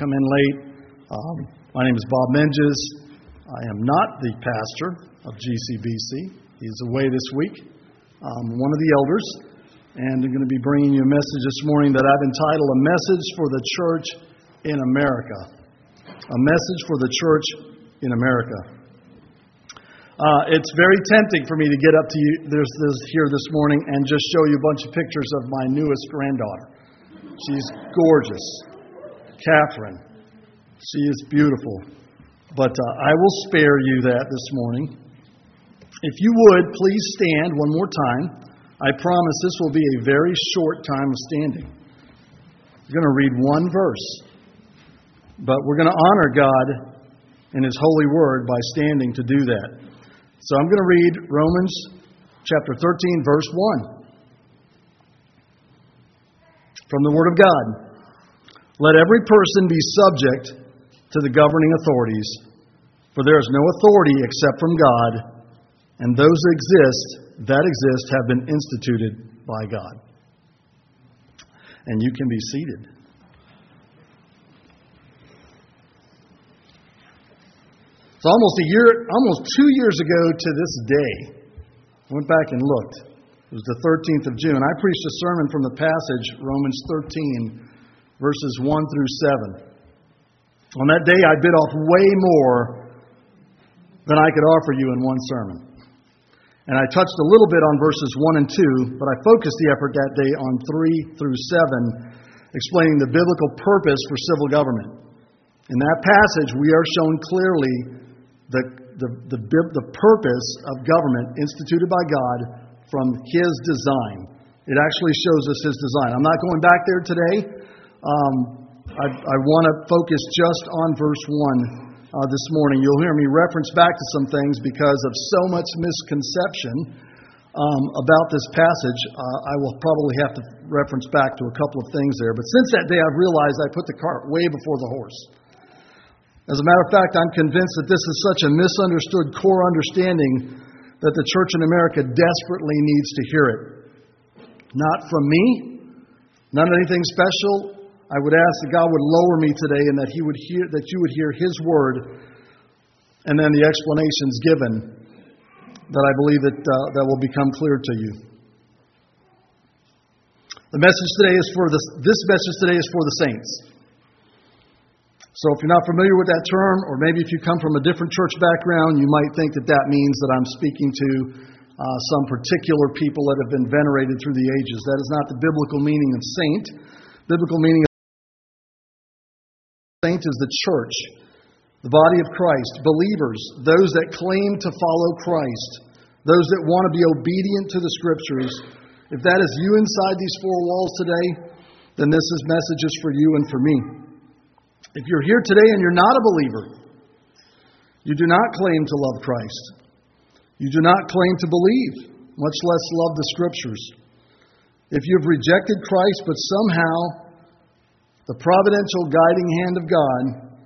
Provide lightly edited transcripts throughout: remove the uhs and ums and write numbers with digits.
come in late. My name is Bob Menges. I am not the pastor of GCBC. He's away this week. I'm one of the elders, and I'm going to be bringing you a message this morning that I've entitled A Message for the Church in America. A Message for the Church in America. It's very tempting for me to get up to you here this morning and just show you a bunch of pictures of my newest granddaughter. She's gorgeous. Catherine. She is beautiful. But I will spare you that this morning. If you would, please stand one more time. I promise this will be a very short time of standing. We're going to read one verse. But we're going to honor God in His holy word by standing to do that. So I'm going to read Romans chapter 13, verse 1. From the Word of God. Let every person be subject to the governing authorities, for there is no authority except from God, and those that exist have been instituted by God. And you can be seated. It's almost 2 years ago to this day. I went back and looked. It was the 13th of June. I preached a sermon from the passage, Romans 13, verses 1 through 7. On that day, I bit off way more than I could offer you in one sermon. And I touched a little bit on verses 1 and 2, but I focused the effort that day on 3 through 7, explaining the biblical purpose for civil government. In that passage, we are shown clearly the purpose of government instituted by God from His design. It actually shows us His design. I'm not going back there today. I want to focus just on verse 1 this morning. You'll hear me reference back to some things because of so much misconception about this passage. I will probably have to reference back to a couple of things there. But since that day, I've realized I put the cart way before the horse. As a matter of fact, I'm convinced that this is such a misunderstood core understanding that the church in America desperately needs to hear it. Not from me, not anything special. I would ask that God would lower me today and that you would hear His word and then the explanations given that I believe that will become clear to you. This message today is for the saints. So if you're not familiar with that term, or maybe if you come from a different church background, you might think that means that I'm speaking to some particular people that have been venerated through the ages. That is not the biblical meaning of saint. Biblical meaning of saint is the church, the body of Christ, believers, those that claim to follow Christ, those that want to be obedient to the Scriptures. If that is you inside these four walls today, then this message is for you and for me. If you're here today and you're not a believer, you do not claim to love Christ. You do not claim to believe, much less love the Scriptures. If you've rejected Christ, but somehow the providential guiding hand of God,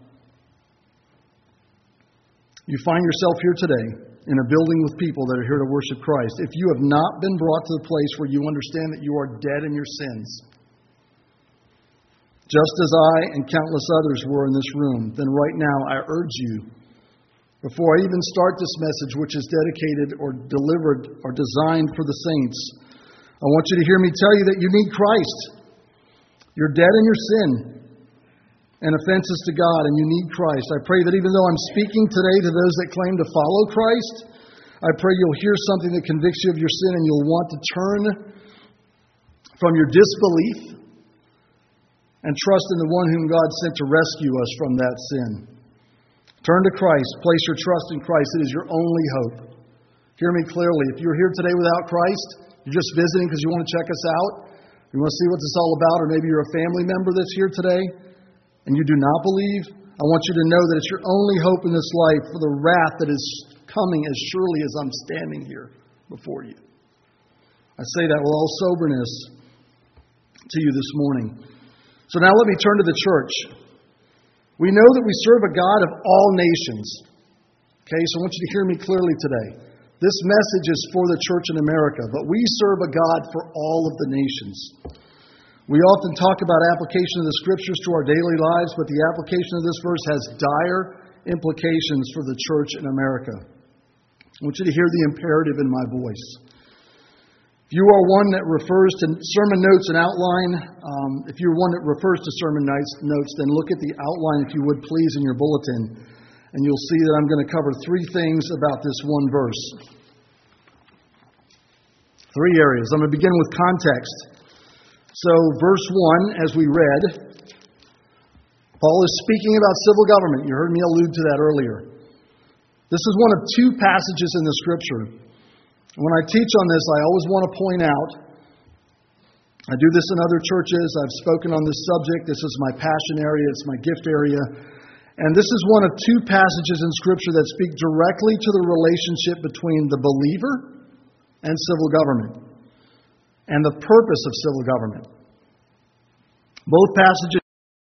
you find yourself here today in a building with people that are here to worship Christ. If you have not been brought to the place where you understand that you are dead in your sins, just as I and countless others were in this room, then right now I urge you, before I even start this message, which is dedicated or delivered or designed for the saints, I want you to hear me tell you that you need Christ. You're dead in your sin and offenses to God, and you need Christ. I pray that even though I'm speaking today to those that claim to follow Christ, I pray you'll hear something that convicts you of your sin and you'll want to turn from your disbelief and trust in the one whom God sent to rescue us from that sin. Turn to Christ. Place your trust in Christ. It is your only hope. Hear me clearly. If you're here today without Christ, you're just visiting because you want to check us out, you want to see what this is all about, or maybe you're a family member that's here today and you do not believe, I want you to know that it's your only hope in this life for the wrath that is coming as surely as I'm standing here before you. I say that with all soberness to you this morning. So now let me turn to the church. We know that we serve a God of all nations. Okay, so I want you to hear me clearly today. This message is for the church in America, but we serve a God for all of the nations. We often talk about application of the Scriptures to our daily lives, but the application of this verse has dire implications for the church in America. I want you to hear the imperative in my voice. If you are one that refers to sermon notes and outline, if you're one that refers to sermon notes, then look at the outline, if you would please, in your bulletin, and you'll see that I'm going to cover three things about this one verse. Three areas. I'm going to begin with context. So, verse 1, as we read, Paul is speaking about civil government. You heard me allude to that earlier. This is one of two passages in the Scripture. When I teach on this, I always want to point out, I do this in other churches, I've spoken on this subject, this is my passion area, it's my gift area, and this is one of two passages in Scripture that speak directly to the relationship between the believer and civil government, and the purpose of civil government. Both passages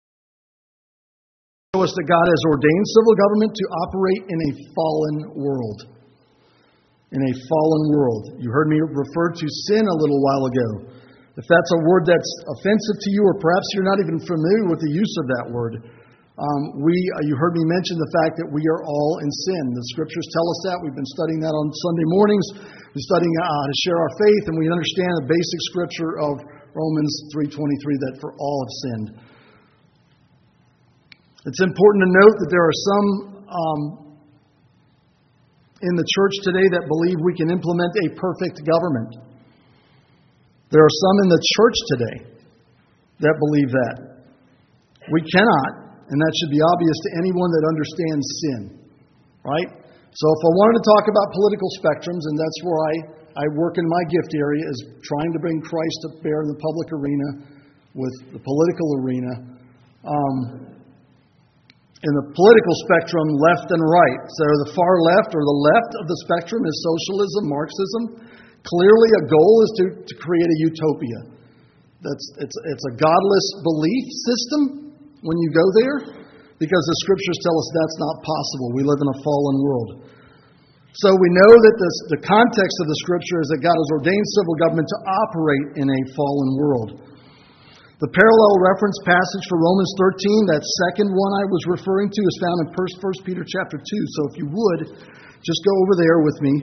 show us that God has ordained civil government to operate in a fallen world. In a fallen world. You heard me refer to sin a little while ago. If that's a word that's offensive to you, or perhaps you're not even familiar with the use of that word, you heard me mention the fact that we are all in sin. The Scriptures tell us that. We've been studying that on Sunday mornings. We're studying how to share our faith, and we understand the basic Scripture of Romans 3:23 that for all have sinned. It's important to note that there are some in the church today that believe we can implement a perfect government. There are some in the church today that believe that. We cannot, and that should be obvious to anyone that understands sin. Right? So if I wanted to talk about political spectrums, and that's where I work in my gift area, is trying to bring Christ to bear in the public arena with the political arena. In the political spectrum, left and right. So the far left, or the left of the spectrum, is socialism, Marxism. Clearly a goal is to create a utopia. It's a godless belief system when you go there, because the Scriptures tell us that's not possible. We live in a fallen world. So we know that the context of the Scripture is that God has ordained civil government to operate in a fallen world. The parallel reference passage for Romans 13, that second one I was referring to, is found in 1 Peter chapter 2. So if you would, just go over there with me.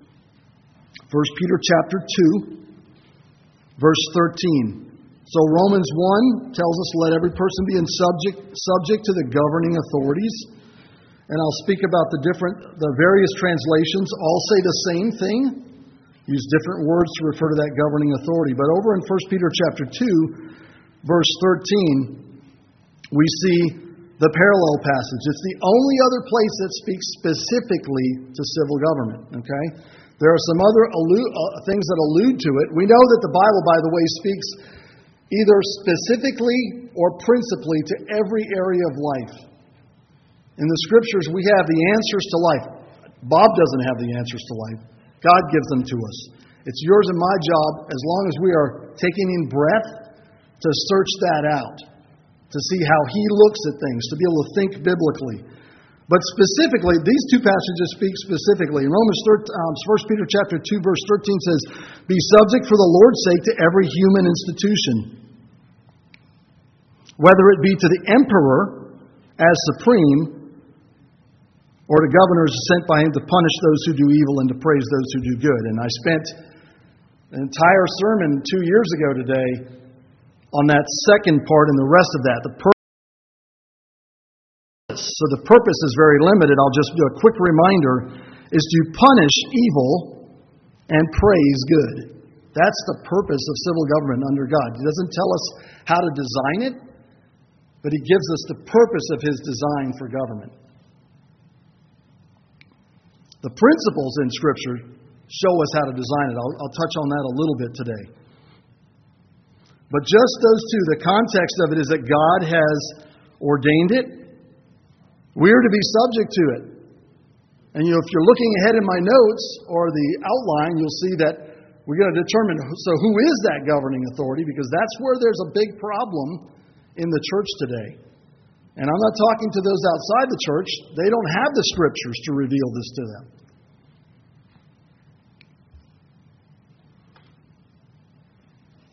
1 Peter chapter 2, verse 13. So Romans 1 tells us, let every person be subject to the governing authorities. And I'll speak about the various translations. All say the same thing. Use different words to refer to that governing authority. But over in 1 Peter chapter 2, verse 13, we see the parallel passage. It's the only other place that speaks specifically to civil government. Okay? There are some other things that allude to it. We know that the Bible, by the way, speaks either specifically or principally to every area of life. In the Scriptures, we have the answers to life. Bob doesn't have the answers to life. God gives them to us. It's yours and my job, as long as we are taking in breath, to search that out, to see how He looks at things, to be able to think biblically. But specifically, these two passages speak specifically. In 1 Peter chapter 2, verse 13 says, be subject for the Lord's sake to every human institution, whether it be to the emperor as supreme, or to governors sent by him to punish those who do evil and to praise those who do good. And I spent an entire sermon 2 years ago today on that second part and the rest of that. So the purpose is very limited. I'll just do a quick reminder, is to punish evil and praise good. That's the purpose of civil government under God. He doesn't tell us how to design it, but He gives us the purpose of His design for government. The principles in Scripture show us how to design it. I'll touch on that a little bit today. But just those two, the context of it is that God has ordained it. We are to be subject to it. And if you're looking ahead in my notes or the outline, you'll see that we're going to determine, so who is that governing authority? Because that's where there's a big problem in the church today. And I'm not talking to those outside the church. They don't have the Scriptures to reveal this to them.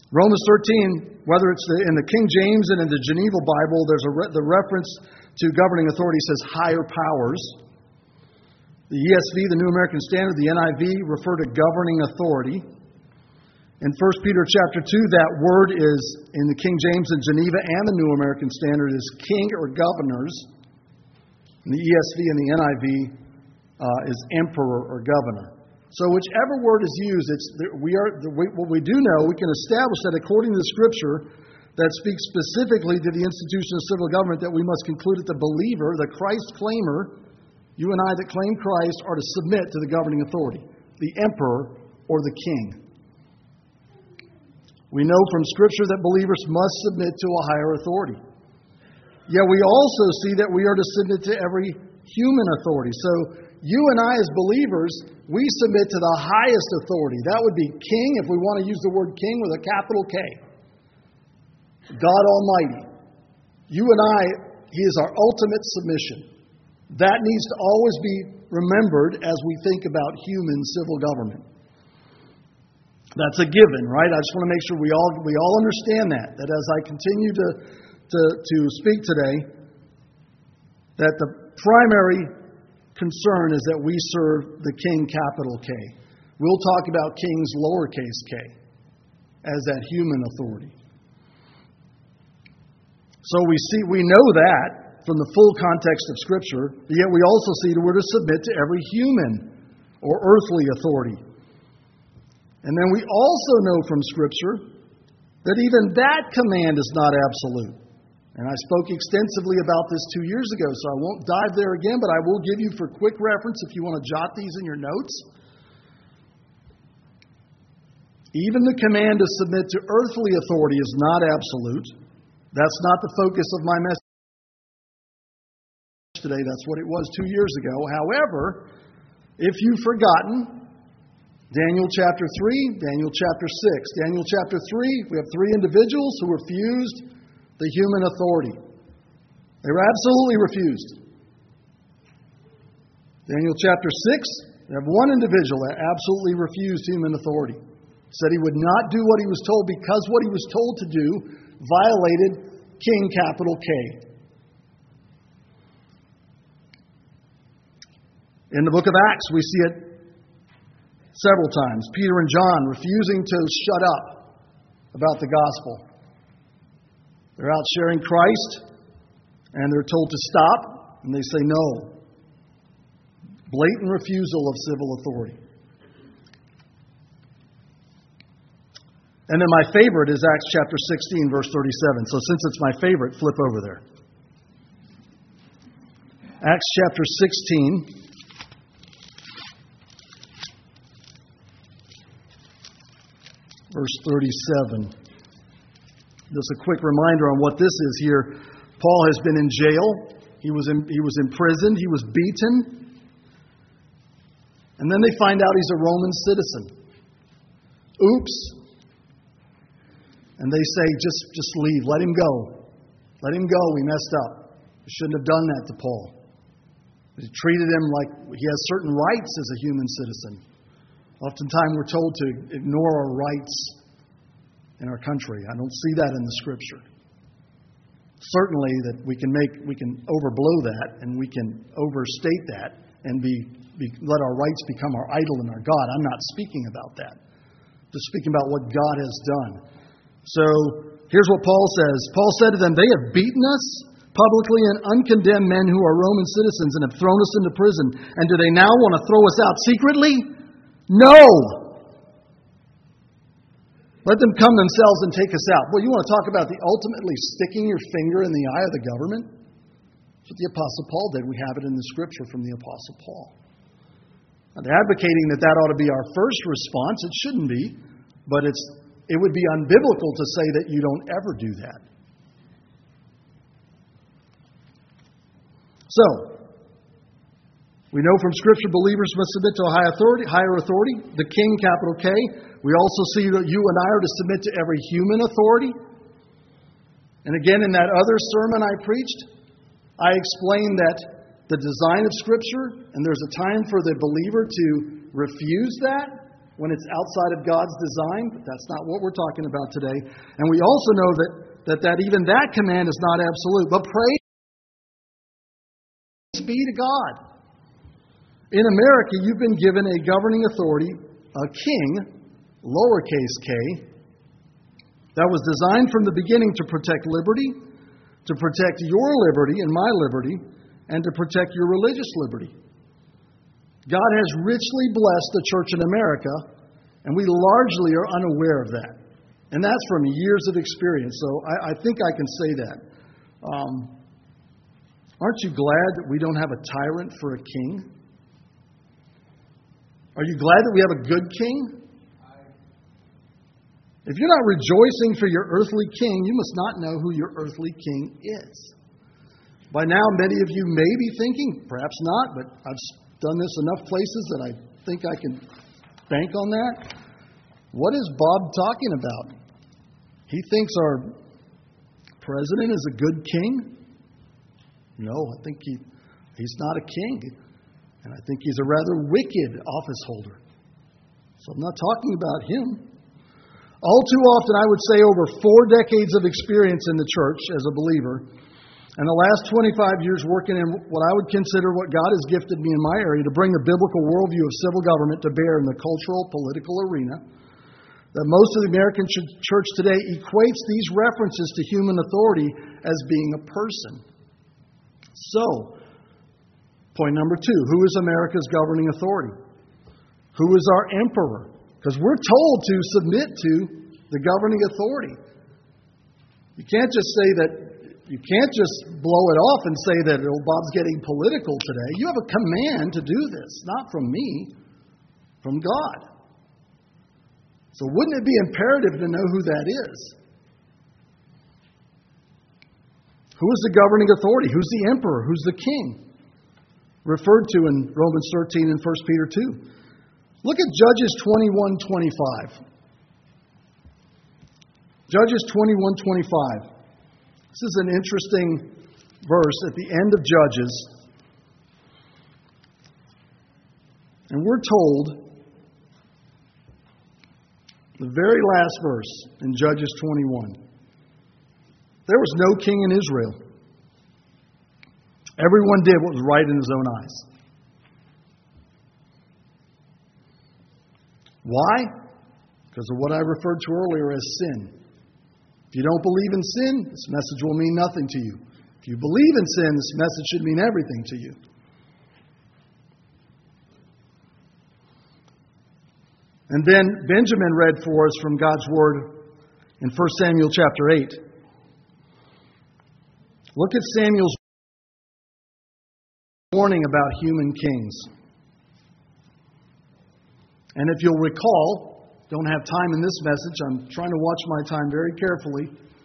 Romans 13, whether it's in the King James and in the Geneva Bible, there's the reference to governing authority says higher powers. The ESV, the New American Standard, the NIV refer to governing authority. In 1 Peter chapter 2, that word is, in the King James and Geneva and the New American Standard, is king or governors. In the ESV and the NIV is emperor or governor. So whichever word is used, what we do know, we can establish that according to the Scripture that speaks specifically to the institution of civil government, that we must conclude that the believer, the Christ claimer, you and I that claim Christ, are to submit to the governing authority, the emperor or the king. We know from Scripture that believers must submit to a higher authority. Yet we also see that we are to submit to every human authority. So you and I as believers, we submit to the highest authority. That would be king, if we want to use the word king with a capital K. God Almighty. You and I, He is our ultimate submission. That needs to always be remembered as we think about human civil government. That's a given, right? I just want to make sure we all understand that as I continue to speak today, that the primary concern is that we serve the King, capital K. We'll talk about kings, lowercase k, as that human authority. So we know that from the full context of Scripture, yet we also see that we're to submit to every human or earthly authority. And then we also know from Scripture that even that command is not absolute. And I spoke extensively about this 2 years ago, so I won't dive there again, but I will give you for quick reference if you want to jot these in your notes. Even the command to submit to earthly authority is not absolute. That's not the focus of my message today. That's what it was 2 years ago. However, if you've forgotten, Daniel chapter 3, Daniel chapter 6. Daniel chapter 3, we have 3 individuals who refused the human authority. They were absolutely refused. Daniel chapter 6, we have one individual that absolutely refused human authority. Said he would not do what he was told because what he was told to do violated King, capital K. In the book of Acts, we see it several times. Peter and John refusing to shut up about the gospel. They're out sharing Christ, and they're told to stop, and they say no. Blatant refusal of civil authority. And then my favorite is Acts chapter 16, verse 37. So since it's my favorite, flip over there. Acts chapter 16. Verse 37. Just a quick reminder on what this is here. Paul has been in jail. He was imprisoned. He was beaten. And then they find out he's a Roman citizen. Oops. And they say, just leave. Let him go. Let him go. We messed up. We shouldn't have done that to Paul. They treated him like he has certain rights as a human citizen. Oftentimes we're told to ignore our rights in our country. I don't see that in the Scripture. Certainly that we can overblow that and we can overstate that and let our rights become our idol and our God. I'm not speaking about that. Just speaking about what God has done. So here's what Paul says. Paul said to them, "They have beaten us publicly and uncondemned men who are Roman citizens and have thrown us into prison. And do they now want to throw us out secretly? No! Let them come themselves and take us out." Well, you want to talk about ultimately sticking your finger in the eye of the government? That's what the Apostle Paul did. We have it in the Scripture from the Apostle Paul. Not advocating that ought to be our first response. It shouldn't be. But it would be unbiblical to say that you don't ever do that. So, we know from Scripture believers must submit to a higher authority, the King, capital K. We also see that you and I are to submit to every human authority. And again, in that other sermon I preached, I explained that the design of Scripture, and there's a time for the believer to refuse that, when it's outside of God's design, but that's not what we're talking about today. And we also know that even that command is not absolute. But praise be to God. In America, you've been given a governing authority, a king, lowercase k, that was designed from the beginning to protect liberty, to protect your liberty and my liberty, and to protect your religious liberty. God has richly blessed the church in America, and we largely are unaware of that. And that's from years of experience, so I think I can say that. Aren't you glad that we don't have a tyrant for a king? Are you glad that we have a good king? If you're not rejoicing for your earthly king, you must not know who your earthly king is. By now, many of you may be thinking, perhaps not, but I've done this enough places that I think I can bank on that. What is Bob talking about? He thinks our president is a good king? No, I think he's not a king. And I think he's a rather wicked office holder. So I'm not talking about him. All too often, I would say over 4 decades of experience in the church as a believer, and the last 25 years working in what I would consider what God has gifted me in my area to bring the biblical worldview of civil government to bear in the cultural, political arena, that most of the American church today equates these references to human authority as being a person. So, point number 2, who is America's governing authority? Who is our emperor? Because we're told to submit to the governing authority. You can't just blow it off and say that Bob's getting political today. You have a command to do this, not from me, from God. So wouldn't it be imperative to know who that is? Who is the governing authority? Who's the emperor? Who's the king? Referred to in Romans 13 and 1 Peter 2. Look at Judges 21:25. Judges 21:25. This is an interesting verse at the end of Judges. And we're told, the very last verse in Judges 21, there was no king in Israel. Everyone did what was right in his own eyes. Why? Because of what I referred to earlier as sin. If you don't believe in sin, this message will mean nothing to you. If you believe in sin, this message should mean everything to you. And then Benjamin read for us from God's Word in 1 Samuel chapter 8. Look at Samuel's warning about human kings. And if you'll recall, don't have time in this message, I'm trying to watch my time very carefully.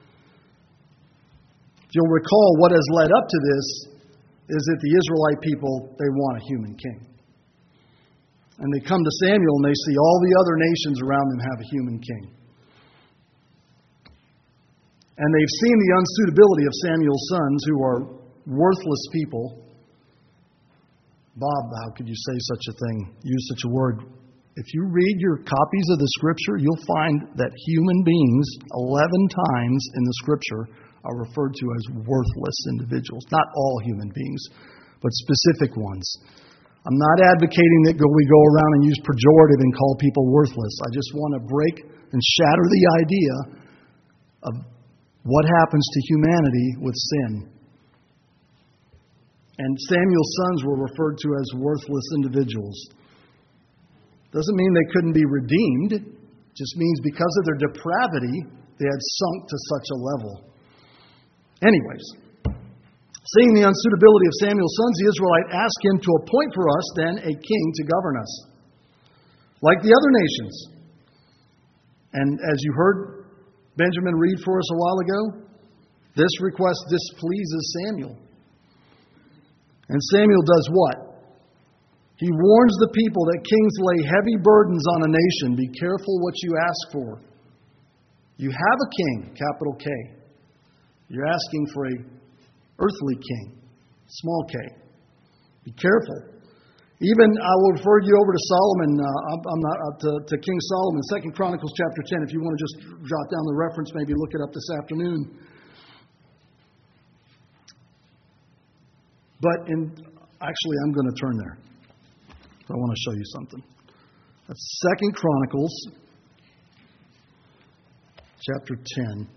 If you'll recall, what has led up to this is that the Israelite people, they want a human king. And they come to Samuel and they see all the other nations around them have a human king. And they've seen the unsuitability of Samuel's sons, who are worthless people. Bob, how could you say such a thing? Use such a word. If you read your copies of the Scripture, you'll find that human beings 11 times in the Scripture are referred to as worthless individuals. Not all human beings, but specific ones. I'm not advocating that we go around and use pejorative and call people worthless. I just want to break and shatter the idea of what happens to humanity with sin. And Samuel's sons were referred to as worthless individuals. Doesn't mean they couldn't be redeemed. It just means because of their depravity, they had sunk to such a level. Anyways, seeing the unsuitability of Samuel's sons, the Israelite asked him to appoint for us then a king to govern us, like the other nations. And as you heard Benjamin read for us a while ago, this request displeases Samuel. And Samuel does what? He warns the people that kings lay heavy burdens on a nation. Be careful what you ask for. You have a king, capital K. You're asking for a earthly king, small k. Be careful. Even I will refer you over to Solomon. I'm not to King Solomon, 2 Chronicles chapter 10. If you want to just jot down the reference, maybe look it up this afternoon. But actually, I'm going to turn there. I want to show you something. That's 2 Chronicles chapter 10.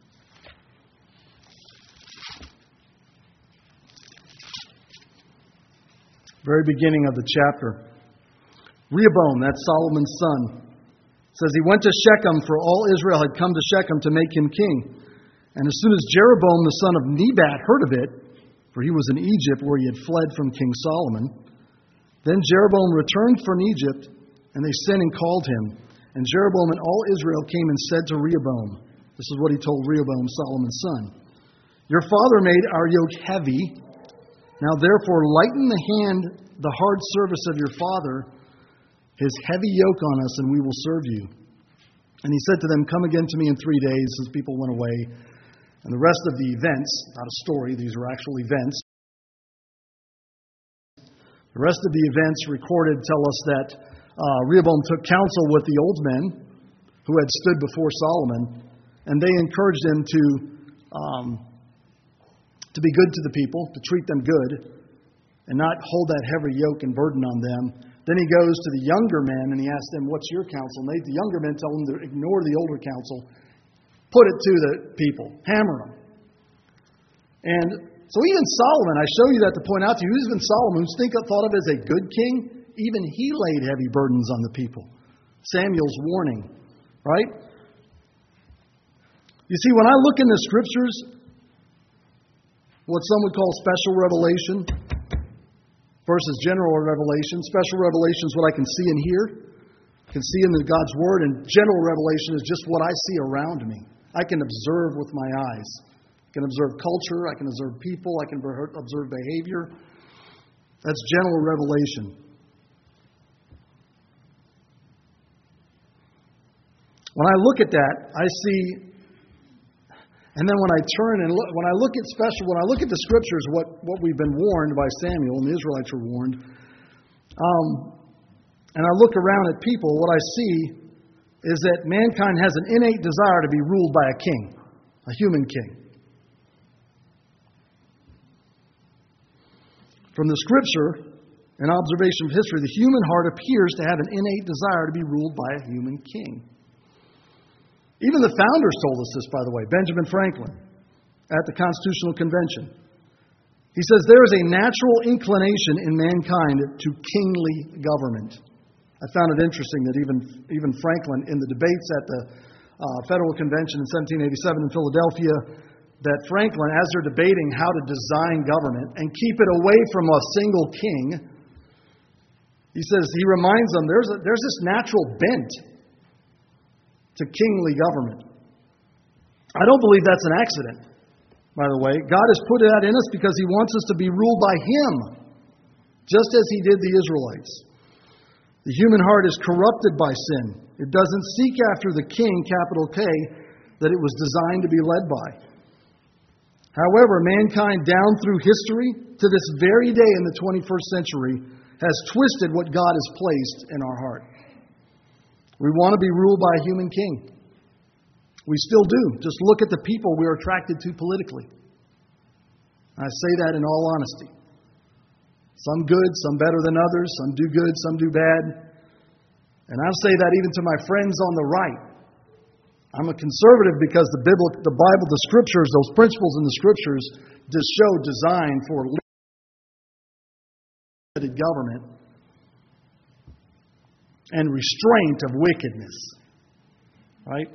Very beginning of the chapter. Rehoboam, that's Solomon's son, says he went to Shechem, for all Israel had come to Shechem to make him king. And as soon as Jeroboam the son of Nebat heard of it, for he was in Egypt where he had fled from King Solomon, then Jeroboam returned from Egypt, and they sent and called him. And Jeroboam and all Israel came and said to Rehoboam, this is what he told Rehoboam, Solomon's son, your father made our yoke heavy. Now therefore lighten the hard service of your father, his heavy yoke on us, and we will serve you. And he said to them, come again to me in 3 days, as people went away. And the rest of the events, not a story, these were actual events. The rest of the events recorded tell us that Rehoboam took counsel with the old men who had stood before Solomon, and they encouraged him to be good to the people, to treat them good, and not hold that heavy yoke and burden on them. Then he goes to the younger men and he asks them, what's your counsel? And the younger men tell him to ignore the older counsel, put it to the people, hammer them. And so even Solomon, I show you that to point out to you, even Solomon, who's thought of as a good king, even he laid heavy burdens on the people. Samuel's warning, right? You see, when I look in the scriptures, what some would call special revelation versus general revelation. Special revelation is what I can see and hear, can see in God's Word, and general revelation is just what I see around me. I can observe with my eyes. I can observe culture, I can observe people, I can observe behavior. That's general revelation. When I look at that, I see. And then when I turn and look, when I look at the scriptures, what we've been warned by Samuel, and the Israelites were warned, and I look around at people, what I see is that mankind has an innate desire to be ruled by a king, a human king. From the scripture and observation of history, the human heart appears to have an innate desire to be ruled by a human king. Even the founders told us this, by the way. Benjamin Franklin, at the Constitutional Convention. He says, there is a natural inclination in mankind to kingly government. I found it interesting that even Franklin, in the debates at the Federal Convention in 1787 in Philadelphia, that Franklin, as they're debating how to design government and keep it away from a single king, he says, he reminds them, there's this natural bent to kingly government. I don't believe that's an accident, by the way. God has put that in us because He wants us to be ruled by Him, just as He did the Israelites. The human heart is corrupted by sin. It doesn't seek after the king, capital K, that it was designed to be led by. However, mankind down through history to this very day in the 21st century has twisted what God has placed in our heart. We want to be ruled by a human king. We still do. Just look at the people we're attracted to politically. I say that in all honesty. Some good, some better than others. Some do good, some do bad. And I say that even to my friends on the right. I'm a conservative because the Bible, the Scriptures, those principles in the Scriptures just show design for limited government and restraint of wickedness. Right?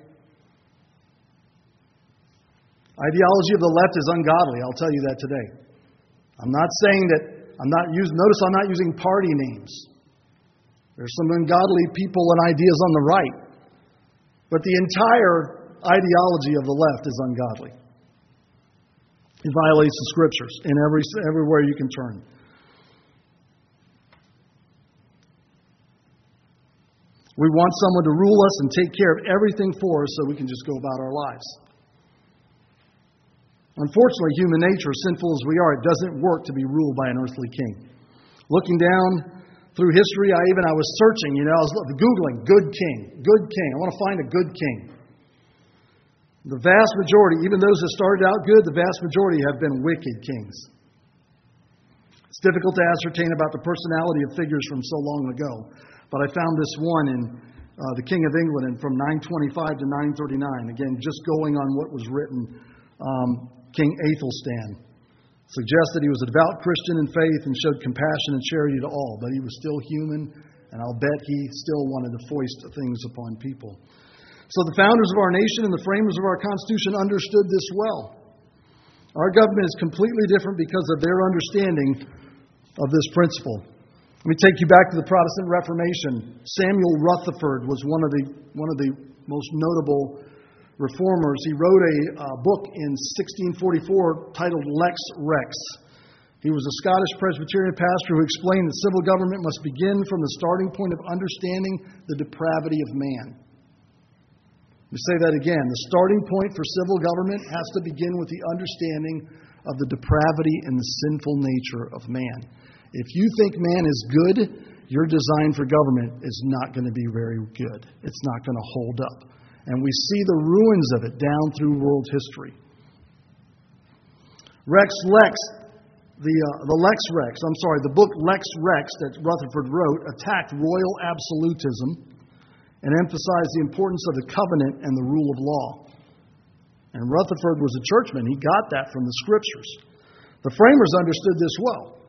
Ideology of the left is ungodly. I'll tell you that today. I'm not saying that notice I'm not using party names. There's some ungodly people and ideas on the right. But the entire ideology of the left is ungodly. It violates the Scriptures in everywhere you can turn. We want someone to rule us and take care of everything for us so we can just go about our lives. Unfortunately, human nature, sinful as we are, it doesn't work to be ruled by an earthly king. Looking down through history. I was searching, I was Googling good king. I want to find a good king. The vast majority, even those that started out good, the vast majority have been wicked kings. It's difficult to ascertain about the personality of figures from so long ago, but I found this one in the King of England from 925 to 939. Again, just going on what was written, King Aethelstan suggested he was a devout Christian in faith and showed compassion and charity to all, but he was still human, and I'll bet he still wanted to foist things upon people. So the founders of our nation and the framers of our Constitution understood this well. Our government is completely different because of their understanding of this principle. Let me take you back to the Protestant Reformation. Samuel Rutherford was one of the most notable reformers. He wrote a book in 1644 titled Lex Rex. He was a Scottish Presbyterian pastor who explained that civil government must begin from the starting point of understanding the depravity of man. Let me say that again. The starting point for civil government has to begin with the understanding of the depravity and the sinful nature of man. If you think man is good, your design for government is not going to be very good. It's not going to hold up. And we see the ruins of it down through world history. The book Lex Rex that Rutherford wrote attacked royal absolutism and emphasized the importance of the covenant and the rule of law. And Rutherford was a churchman. He got that from the Scriptures. The framers understood this well.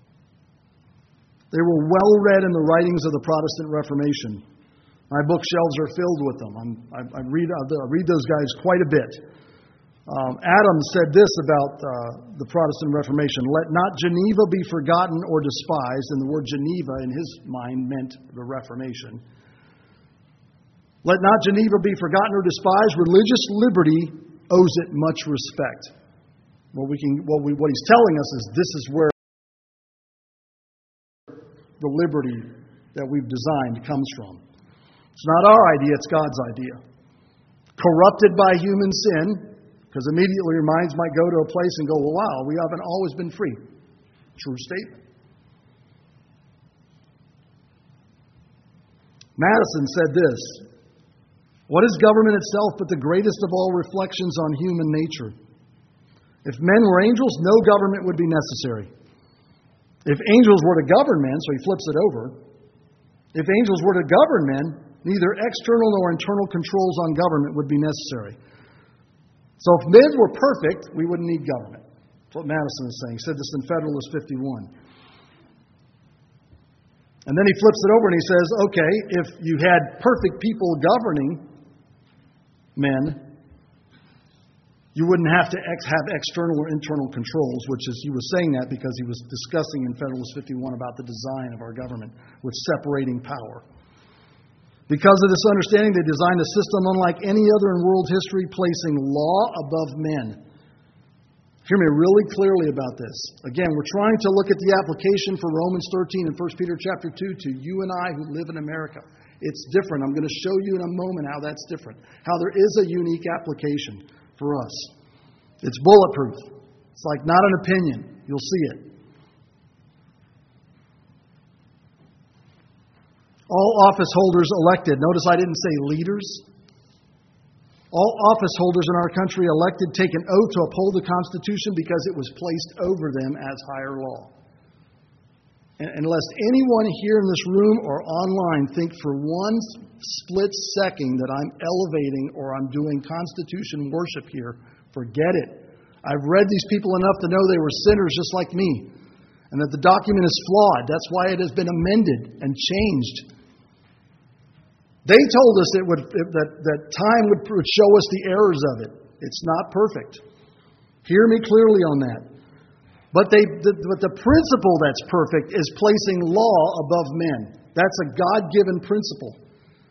They were well read in the writings of the Protestant Reformation. My bookshelves are filled with them. I read those guys quite a bit. Adams said this about the Protestant Reformation: "Let not Geneva be forgotten or despised," and the word Geneva in his mind meant the Reformation. "Let not Geneva be forgotten or despised. Religious liberty owes it much respect." What he's telling us is this is where the liberty that we've designed comes from. It's not our idea, it's God's idea. Corrupted by human sin, because immediately your minds might go to a place and go, well, wow, we haven't always been free. True statement. Madison said this: "What is government itself but the greatest of all reflections on human nature? If men were angels, no government would be necessary. If angels were to govern men," so he flips it over, "if angels were to govern men, neither external nor internal controls on government would be necessary." So if men were perfect, we wouldn't need government. That's what Madison is saying. He said this in Federalist 51. And then he flips it over and he says, okay, if you had perfect people governing men, you wouldn't have to have external or internal controls, which is, he was saying that because he was discussing in Federalist 51 about the design of our government with separating power. Because of this understanding, they designed a system unlike any other in world history, placing law above men. Hear me really clearly about this. Again, we're trying to look at the application for Romans 13 and 1 Peter chapter 2 to you and I who live in America. It's different. I'm going to show you in a moment how that's different. How there is a unique application for us. It's bulletproof. It's like not an opinion. You'll see it. All office holders elected. Notice I didn't say leaders. All office holders in our country elected take an oath to uphold the Constitution because it was placed over them as higher law. And lest anyone here in this room or online think for one split second that I'm elevating or I'm doing Constitution worship here, forget it. I've read these people enough to know they were sinners just like me, and that the document is flawed. That's why it has been amended and changed. They told us that time would show us the errors of it. It's not perfect. Hear me clearly on that. But the principle that's perfect is placing law above men. That's a God-given principle.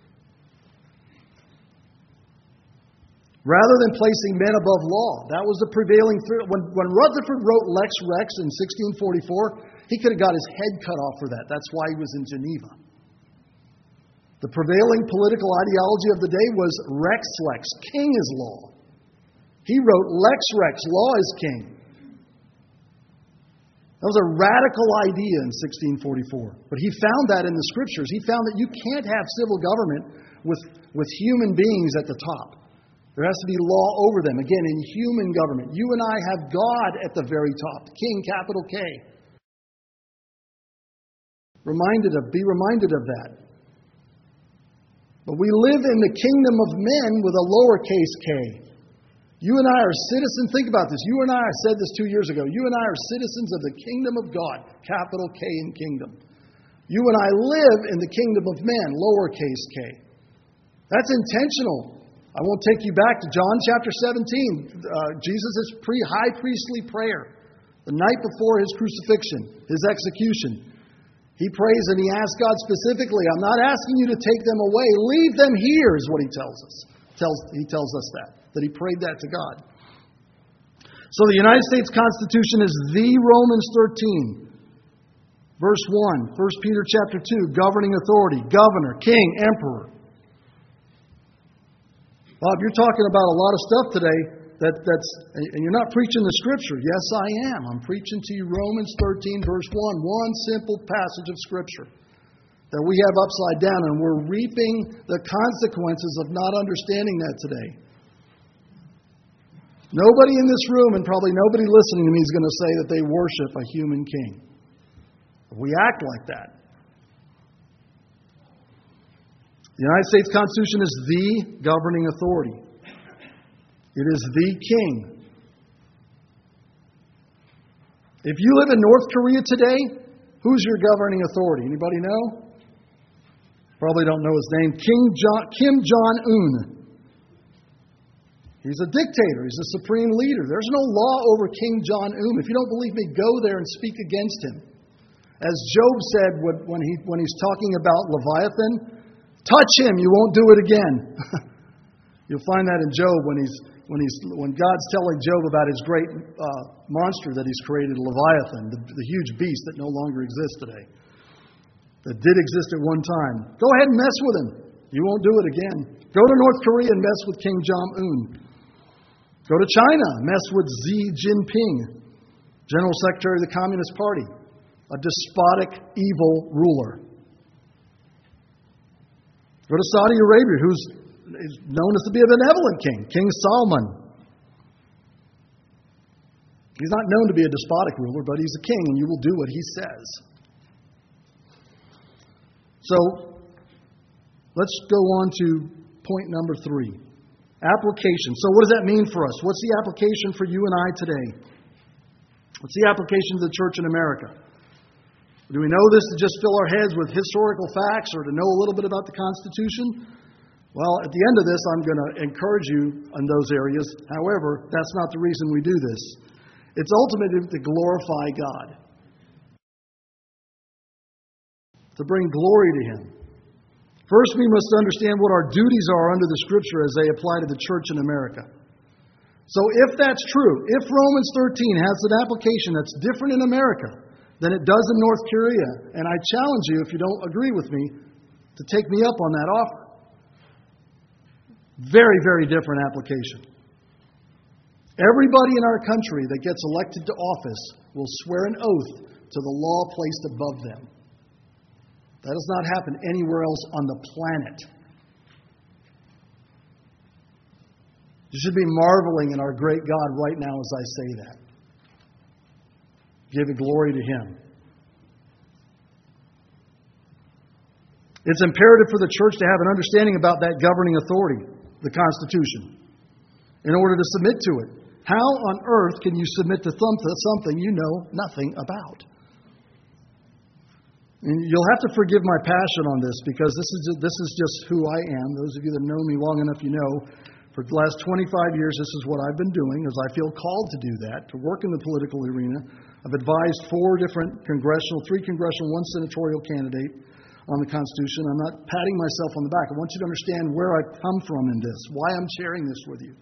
Rather than placing men above law. That was the prevailing theory. When Rutherford wrote Lex Rex in 1644, he could have got his head cut off for that. That's why he was in Geneva. The prevailing political ideology of the day was Rex Lex, king is law. He wrote Lex Rex, law is king. That was a radical idea in 1644. But he found that in the Scriptures. He found that you can't have civil government with human beings at the top. There has to be law over them. Again, in human government. You and I have God at the very top. King, capital K. Be reminded of that. But we live in the kingdom of men with a lowercase k. You and I are citizens. Think about this. You and I said this 2 years ago. You and I are citizens of the kingdom of God. Capital K in kingdom. You and I live in the kingdom of men. Lowercase k. That's intentional. I won't take you back to John chapter 17. Jesus' high priestly prayer. The night before his crucifixion. His execution. He prays and he asks God specifically, I'm not asking you to take them away. Leave them here, is what he tells us. He tells us that he prayed that to God. So the United States Constitution is the Romans 13. Verse 1, 1 Peter chapter 2, governing authority, governor, king, emperor. Bob, you're talking about a lot of stuff today and you're not preaching the Scripture. Yes, I am. I'm preaching to you Romans 13, verse 1. One simple passage of Scripture that we have upside down, and we're reaping the consequences of not understanding that today. Nobody in this room, and probably nobody listening to me, is going to say that they worship a human king. We act like that. The United States Constitution is the governing authority. It is the king. If you live in North Korea today, who's your governing authority? Anybody know? Probably don't know his name. Kim Jong-un. He's a dictator. He's a supreme leader. There's no law over King Jong-un. If you don't believe me, go there and speak against him. As Job said when he's talking about Leviathan, touch him, you won't do it again. You'll find that in Job when God's telling Job about his great monster that he's created, Leviathan, the huge beast that no longer exists today, that did exist at one time. Go ahead and mess with him. You won't do it again. Go to North Korea and mess with King Jong-un. Go to China, mess with Xi Jinping, General Secretary of the Communist Party, a despotic, evil ruler. Go to Saudi Arabia, who's known as to be a benevolent king, King Salman. He's not known to be a despotic ruler, but he's a king, and you will do what he says. So, let's go on to point number 3. Application. So what does that mean for us? What's the application for you and I today? What's the application to the church in America? Do we know this to just fill our heads with historical facts or to know a little bit about the Constitution? Well, at the end of this, I'm going to encourage you in those areas. However, that's not the reason we do this. It's ultimately to glorify God, to bring glory to Him. First, we must understand what our duties are under the Scripture as they apply to the church in America. So if that's true, if Romans 13 has an application that's different in America than it does in North Korea, and I challenge you, if you don't agree with me, to take me up on that offer. Very, very different application. Everybody in our country that gets elected to office will swear an oath to the law placed above them. That does not happen anywhere else on the planet. You should be marveling in our great God right now as I say that. Give glory to Him. It's imperative for the church to have an understanding about that governing authority, the Constitution, in order to submit to it. How on earth can you submit to something you know nothing about? And you'll have to forgive my passion on this because this is just who I am. Those of you that know me long enough, you know, for the last 25 years, this is what I've been doing as I feel called to do that, to work in the political arena. I've advised 3 congressional, 1 senatorial candidate on the Constitution. I'm not patting myself on the back. I want you to understand where I've come from in this, why I'm sharing this with you.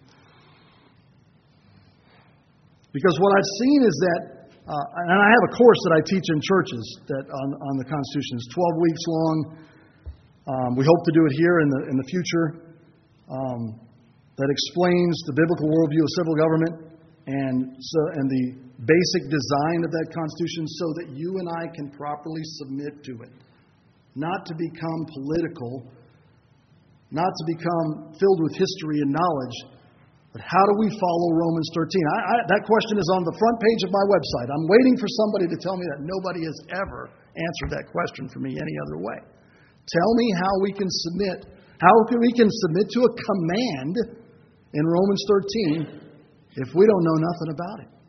Because what I've seen is that, and I have a course that I teach in churches that on the Constitution. It's 12 weeks long. We hope to do it here in the future. That explains the biblical worldview of civil government and the basic design of that Constitution so that you and I can properly submit to it. Not to become political, not to become filled with history and knowledge, but how do we follow Romans 13? That question is on the front page of my website. I'm waiting for somebody to tell me that. Nobody has ever answered that question for me any other way. Tell me how we can submit. How we can submit to a command in Romans 13 if we don't know nothing about it.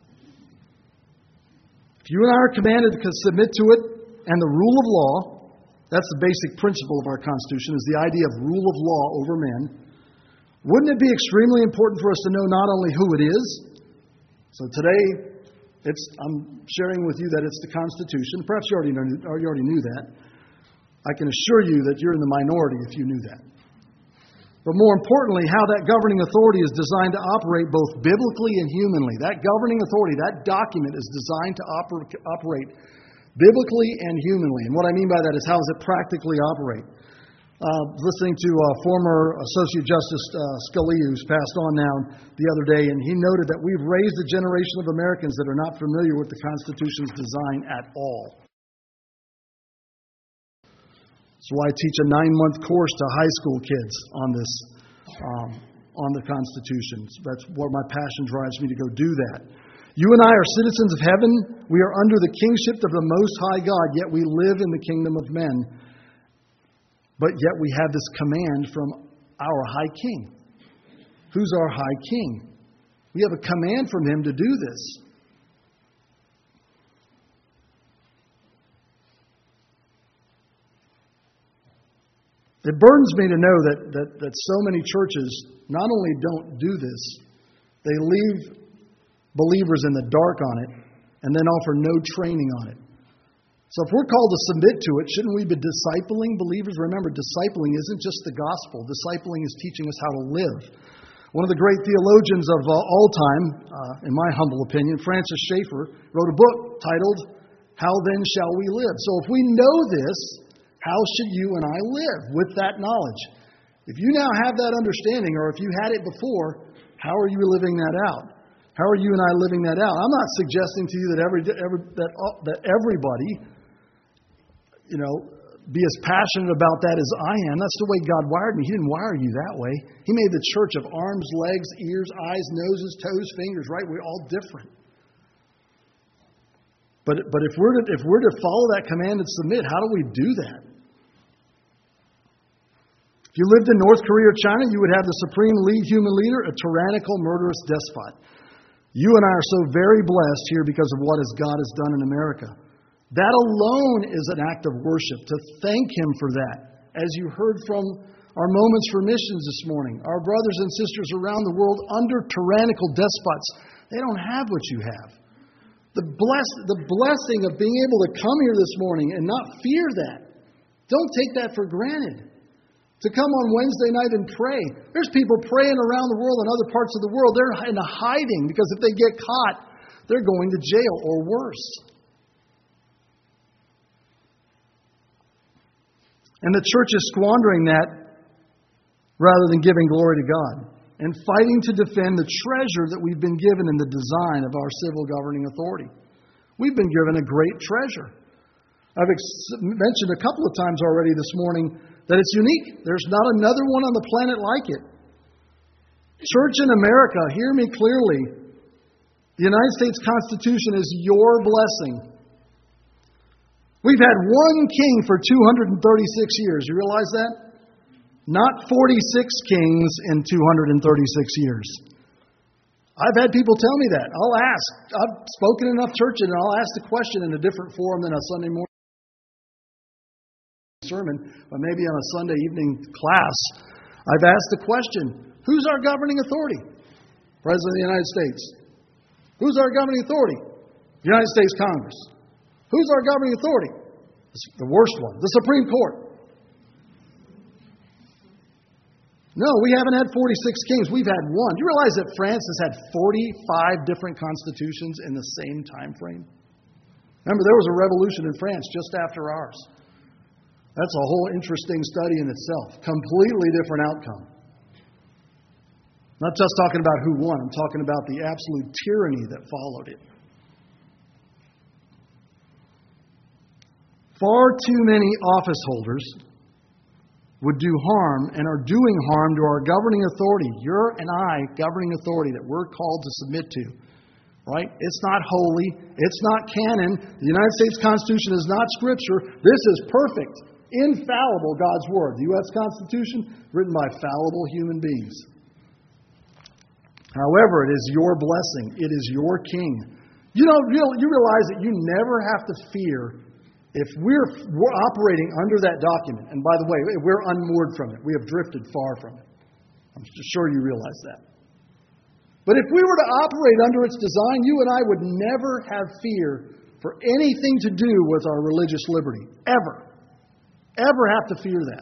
If you and I are commanded to submit to it and the rule of law, that's the basic principle of our Constitution, is the idea of rule of law over men. Wouldn't it be extremely important for us to know not only who it is? So today, I'm sharing with you that it's the Constitution. Perhaps you already knew that. I can assure you that you're in the minority if you knew that. But more importantly, how that governing authority is designed to operate both biblically and humanly. That governing authority, that document is designed to operate biblically and humanly. And what I mean by that is how does it practically operate? Listening to former Associate Justice Scalia, who's passed on now, the other day, and he noted that we've raised a generation of Americans that are not familiar with the Constitution's design at all. That's why I teach a 9-month course to high school kids on this, on the Constitution. That's what my passion drives me to go do that. You and I are citizens of heaven. We are under the kingship of the Most High God, yet we live in the kingdom of men. But yet we have this command from our High King. Who's our High King? We have a command from Him to do this. It burdens me to know that so many churches not only don't do this, they leave believers in the dark on it and then offer no training on it. So if we're called to submit to it, shouldn't we be discipling believers? Remember, discipling isn't just the gospel. Discipling is teaching us how to live. One of the great theologians of all time, in my humble opinion, Francis Schaeffer, wrote a book titled, How Then Shall We Live? So if we know this, how should you and I live with that knowledge? If you now have that understanding, or if you had it before, how are you living that out? How are you and I living that out? I'm not suggesting to you that everybody, be as passionate about that as I am. That's the way God wired me. He didn't wire you that way. He made the church of arms, legs, ears, eyes, noses, toes, fingers, right? We're all different. But if we're to follow that command and submit, how do we do that? If you lived in North Korea or China, you would have the supreme human leader, a tyrannical, murderous despot. You and I are so very blessed here because of what God has done in America. That alone is an act of worship, to thank Him for that. As you heard from our Moments for Missions this morning, our brothers and sisters around the world under tyrannical despots, they don't have what you have. The blessing of being able to come here this morning and not fear that. Don't take that for granted. To come on Wednesday night and pray. There's people praying around the world in other parts of the world. They're in hiding because if they get caught, they're going to jail or worse. And the church is squandering that rather than giving glory to God and fighting to defend the treasure that we've been given in the design of our civil governing authority. We've been given a great treasure. I've mentioned a couple of times already this morning that it's unique. There's not another one on the planet like it. Church in America, hear me clearly. The United States Constitution is your blessing. We've had one king for 236 years. You realize that? Not 46 kings in 236 years. I've had people tell me that. I'll ask. I've spoken in enough churches, and I'll ask the question in a different forum than a Sunday morning sermon, but maybe on a Sunday evening class. I've asked the question, who's our governing authority? President of the United States. Who's our governing authority? United States Congress. Who's our governing authority? The worst one, the Supreme Court. No, we haven't had 46 kings. We've had one. Do you realize that France has had 45 different constitutions in the same time frame? Remember, there was a revolution in France just after ours. That's a whole interesting study in itself. Completely different outcome. Not just talking about who won. I'm talking about the absolute tyranny that followed it. Far too many office holders would do harm and are doing harm to our governing authority. Your and I, governing authority that we're called to submit to. Right? It's not holy. It's not canon. The United States Constitution is not Scripture. This is perfect, infallible God's Word. The U.S. Constitution, written by fallible human beings. However, it is your blessing. It is your king. You realize that you never have to fear if we're operating under that document. And by the way, we're unmoored from it. We have drifted far from it. I'm sure you realize that. But if we were to operate under its design, you and I would never have fear for anything to do with our religious liberty. Ever. Ever have to fear that.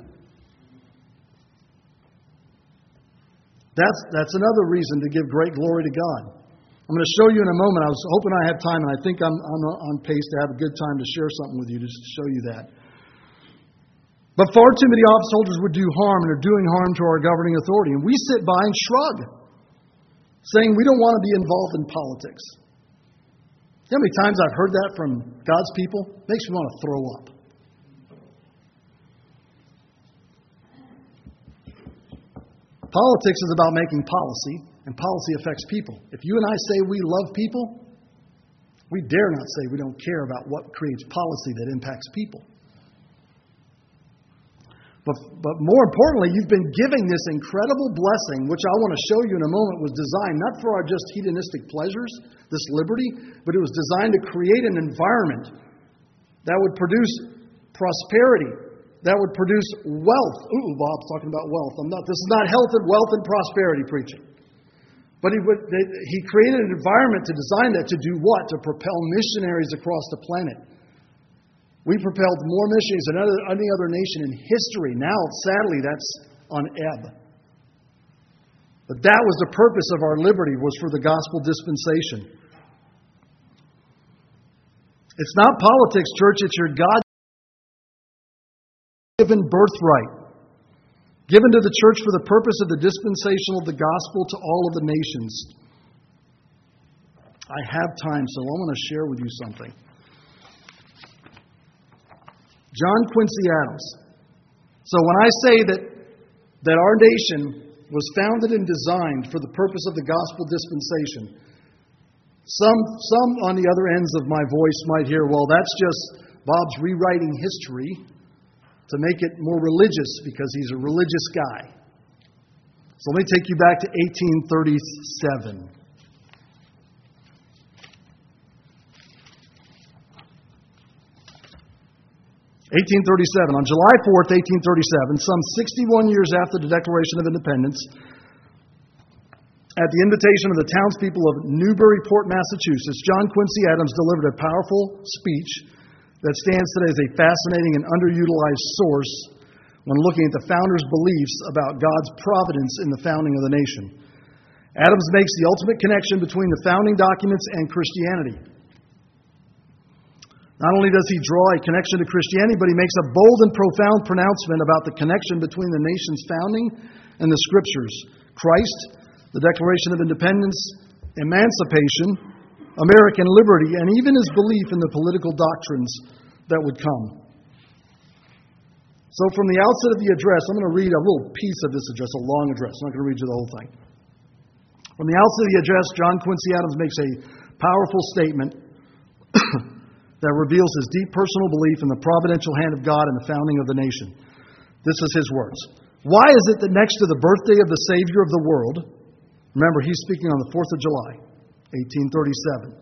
That's another reason to give great glory to God. I'm going to show you in a moment. I was hoping I had time, and I think I'm on pace to have a good time to share something with you, just to show you that. But far too many office holders would do harm and are doing harm to our governing authority. And we sit by and shrug, saying we don't want to be involved in politics. You know how many times I've heard that from God's people? It makes me want to throw up. Politics is about making policy, and policy affects people. If you and I say we love people, we dare not say we don't care about what creates policy that impacts people. But more importantly, you've been giving this incredible blessing, which I want to show you in a moment, was designed not for our just hedonistic pleasures, this liberty, but it was designed to create an environment that would produce prosperity, that would produce wealth. Ooh, Bob's talking about wealth. This is not health and wealth and prosperity preaching. But he created an environment to design that to do what? To propel missionaries across the planet. We propelled more missionaries than any other nation in history. Now, sadly, that's on ebb. But that was the purpose of our liberty, was for the gospel dispensation. It's not politics, church. It's your God-given birthright, given to the church for the purpose of the dispensation of the gospel to all of the nations. I have time, so I want to share with you something. John Quincy Adams. So when I say that our nation was founded and designed for the purpose of the gospel dispensation, some on the other ends of my voice might hear, well, that's just Bob's rewriting history to make it more religious because he's a religious guy. So let me take you back to 1837. 1837. On July 4th, 1837, some 61 years after the Declaration of Independence, at the invitation of the townspeople of Newburyport, Massachusetts, John Quincy Adams delivered a powerful speech that stands today as a fascinating and underutilized source when looking at the founders' beliefs about God's providence in the founding of the nation. Adams makes the ultimate connection between the founding documents and Christianity. Not only does he draw a connection to Christianity, but he makes a bold and profound pronouncement about the connection between the nation's founding and the Scriptures. Christ, the Declaration of Independence, emancipation, American liberty, and even his belief in the political doctrines that would come. So from the outset of the address, I'm going to read a little piece of this address, a long address. I'm not going to read you the whole thing. From the outset of the address, John Quincy Adams makes a powerful statement that reveals his deep personal belief in the providential hand of God in the founding of the nation. This is his words. Why is it that next to the birthday of the Savior of the world, remember he's speaking on the 4th of July, 1837,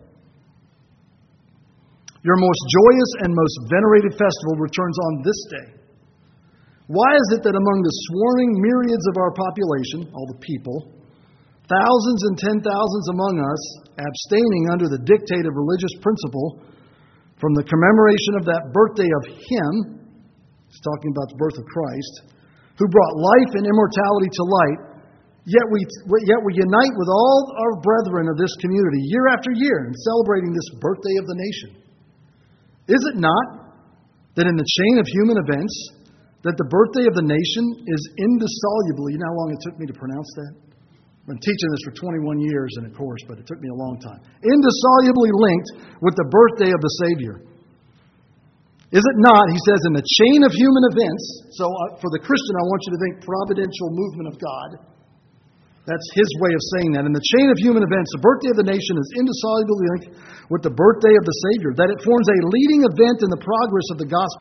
your most joyous and most venerated festival returns on this day? Why is it that among the swarming myriads of our population, all the people, thousands and 10,000s among us, abstaining under the dictate of religious principle from the commemoration of that birthday of Him, he's talking about the birth of Christ, who brought life and immortality to light, yet we unite with all our brethren of this community year after year in celebrating this birthday of the nation? Is it not that in the chain of human events, that the birthday of the nation is indissolubly, you know how long it took me to pronounce that? I've been teaching this for 21 years in a course, but it took me a long time. Indissolubly linked with the birthday of the Savior. Is it not, he says, in the chain of human events, so for the Christian I want you to think providential movement of God. That's his way of saying that. In the chain of human events, the birthday of the nation is indissolubly linked with the birthday of the Savior, that it forms a leading event in the progress of the gospel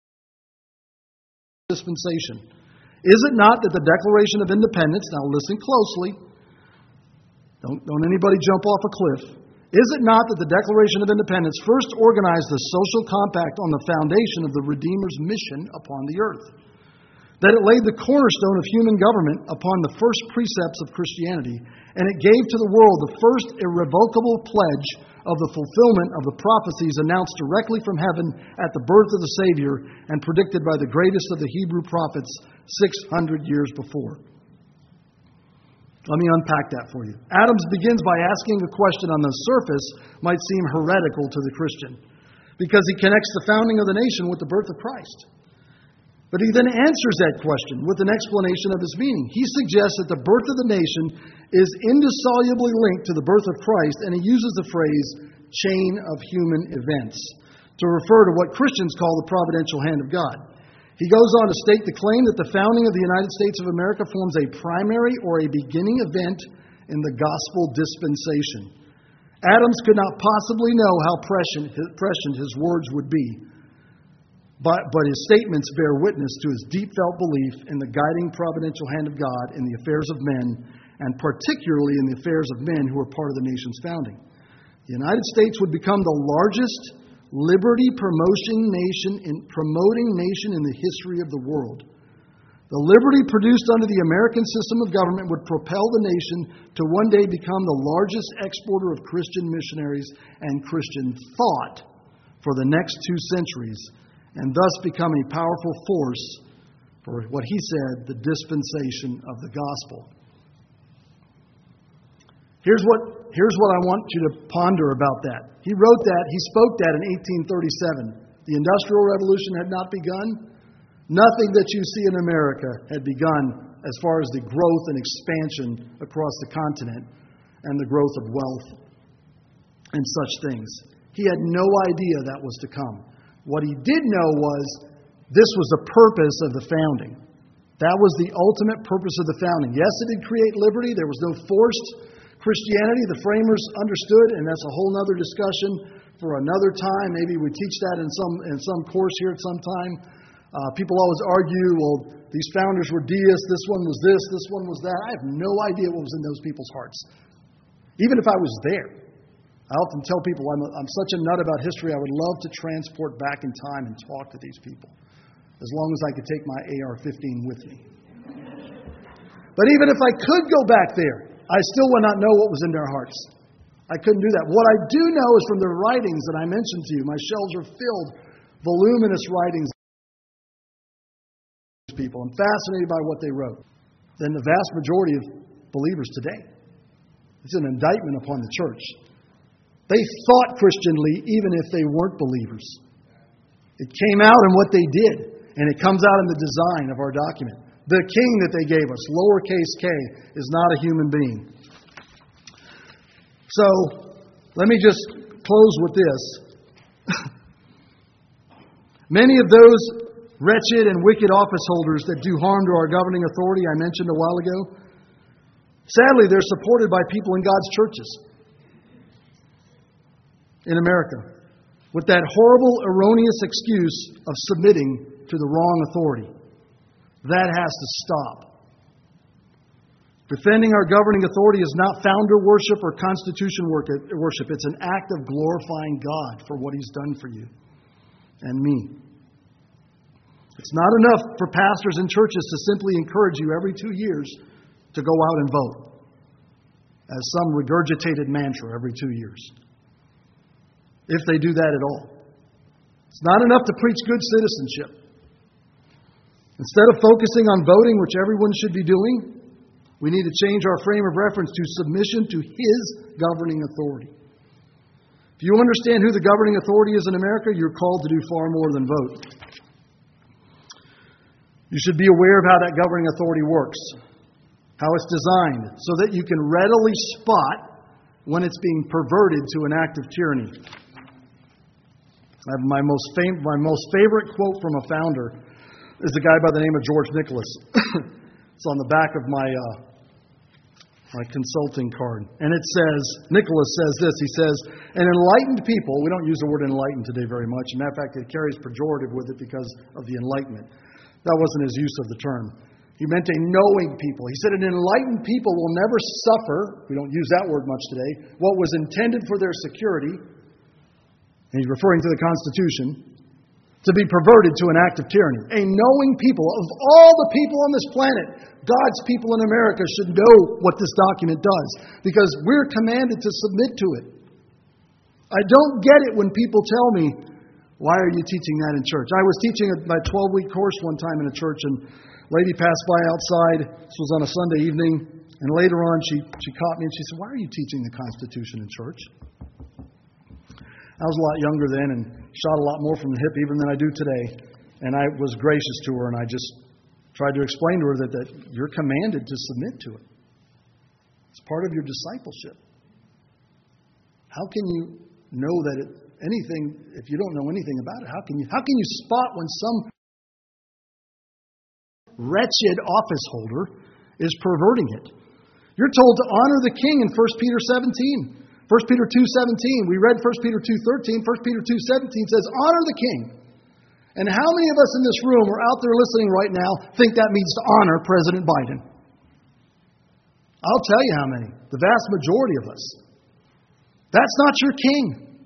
dispensation. Is it not that the Declaration of Independence, now listen closely, don't anybody jump off a cliff. Is it not that the Declaration of Independence first organized the social compact on the foundation of the Redeemer's mission upon the earth? That it laid the cornerstone of human government upon the first precepts of Christianity, and it gave to the world the first irrevocable pledge of the fulfillment of the prophecies announced directly from heaven at the birth of the Savior and predicted by the greatest of the Hebrew prophets 600 years before. Let me unpack that for you. Adams begins by asking a question on the surface might seem heretical to the Christian, because he connects the founding of the nation with the birth of Christ. But he then answers that question with an explanation of his meaning. He suggests that the birth of the nation is indissolubly linked to the birth of Christ, and he uses the phrase chain of human events to refer to what Christians call the providential hand of God. He goes on to state the claim that the founding of the United States of America forms a primary or a beginning event in the gospel dispensation. Adams could not possibly know how prescient his words would be. But his statements bear witness to his deep-felt belief in the guiding providential hand of God in the affairs of men, and particularly in the affairs of men who were part of the nation's founding. The United States would become the largest liberty-promoting nation in the history of the world. The liberty produced under the American system of government would propel the nation to one day become the largest exporter of Christian missionaries and Christian thought for the next 2 centuries, and thus become a powerful force for what he said, the dispensation of the gospel. Here's what I want you to ponder about that. He spoke that in 1837. The Industrial Revolution had not begun. Nothing that you see in America had begun as far as the growth and expansion across the continent and the growth of wealth and such things. He had no idea that was to come. What he did know was this was the purpose of the founding. That was the ultimate purpose of the founding. Yes, it did create liberty. There was no forced Christianity. The framers understood, and that's a whole other discussion for another time. Maybe we teach that in some course here at some time. People always argue, well, these founders were deists. This one was this one was that. I have no idea what was in those people's hearts, even if I was there. I often tell people I'm such a nut about history, I would love to transport back in time and talk to these people, as long as I could take my AR-15 with me. But even if I could go back there, I still would not know what was in their hearts. I couldn't do that. What I do know is from the writings that I mentioned to you, my shelves are filled, voluminous writings of people. I'm fascinated by what they wrote. Than the vast majority of believers today. It's an indictment upon the church. They thought Christianly even if they weren't believers. It came out in what they did, and it comes out in the design of our document. The king that they gave us, lowercase k, is not a human being. So, let me just close with this. Many of those wretched and wicked office holders that do harm to our governing authority I mentioned a while ago, sadly, they're supported by people in God's churches in America with that horrible, erroneous excuse of submitting to the wrong authority. That has to stop. Defending our governing authority is not founder worship or constitution worship. It's an act of glorifying God for what He's done for you and me. It's not enough for pastors and churches to simply encourage you every 2 years to go out and vote, as some regurgitated mantra every 2 years, if they do that at all. It's not enough to preach good citizenship. Instead of focusing on voting, which everyone should be doing, we need to change our frame of reference to submission to His governing authority. If you understand who the governing authority is in America, you're called to do far more than vote. You should be aware of how that governing authority works, how it's designed, so that you can readily spot when it's being perverted to an act of tyranny. I have my most favorite quote from a founder is a guy by the name of George Nicholas. It's on the back of my consulting card. And it says, Nicholas says this, he says, an enlightened people, we don't use the word enlightened today very much. As a matter of fact, it carries pejorative with it because of the Enlightenment. That wasn't his use of the term. He meant a knowing people. He said an enlightened people will never suffer, we don't use that word much today, what was intended for their security, and he's referring to the Constitution, to be perverted to an act of tyranny. A knowing people, of all the people on this planet, God's people in America should know what this document does, because we're commanded to submit to it. I don't get it when people tell me, why are you teaching that in church? I was teaching my 12-week course one time in a church, and a lady passed by outside. This was on a Sunday evening, and later on she caught me and she said, why are you teaching the Constitution in church? I was a lot younger then and shot a lot more from the hip even than I do today. And I was gracious to her, and I just tried to explain to her that you're commanded to submit to it. It's part of your discipleship. How can you know that anything, if you don't know anything about it, how can you spot when some wretched office holder is perverting it? You're told to honor the king in 1 Peter 17. 1 Peter 2:17. We read 1 Peter 2:13. 1 Peter 2:17 says, honor the king. And how many of us in this room or out there listening right now think that means to honor President Biden? I'll tell you how many. The vast majority of us. That's not your king.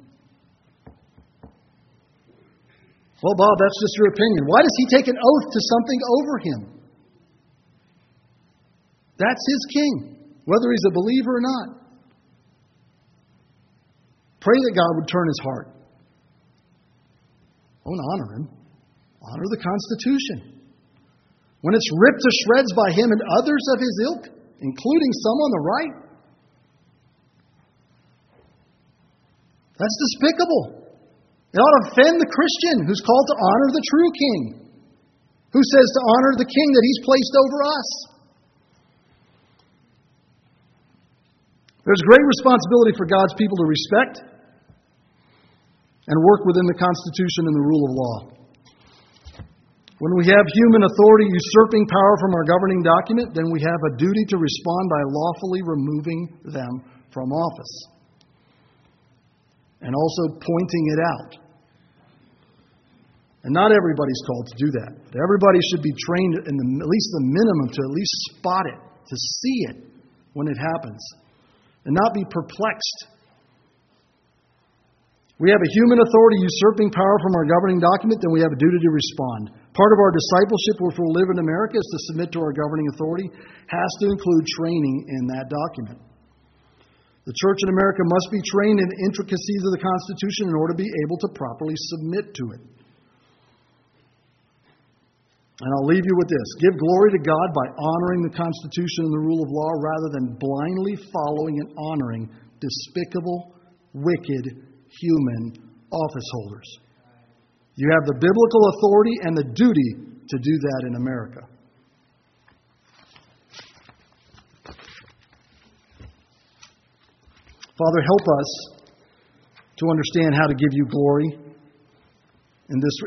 Well, Bob, that's just your opinion. Why does he take an oath to something over him? That's his king, whether he's a believer or not. Pray that God would turn his heart. Don't honor him. Honor the Constitution. When it's ripped to shreds by him and others of his ilk, including some on the right, that's despicable. It ought to offend the Christian who's called to honor the true king, who says to honor the king that he's placed over us. There's great responsibility for God's people to respect and work within the Constitution and the rule of law. When we have human authority usurping power from our governing document, then we have a duty to respond by lawfully removing them from office and also pointing it out. And not everybody's called to do that. Everybody should be trained at least the minimum to at least spot it, to see it when it happens, and not be perplexed. We have a human authority usurping power from our governing document, then we have a duty to respond. Part of our discipleship, if we'll live in America, is to submit to our governing authority, has to include training in that document. The church in America must be trained in the intricacies of the Constitution in order to be able to properly submit to it. And I'll leave you with this. Give glory to God by honoring the Constitution and the rule of law rather than blindly following and honoring despicable, wicked, human office holders. You have the biblical authority and the duty to do that in America. Father, help us to understand how to give you glory in this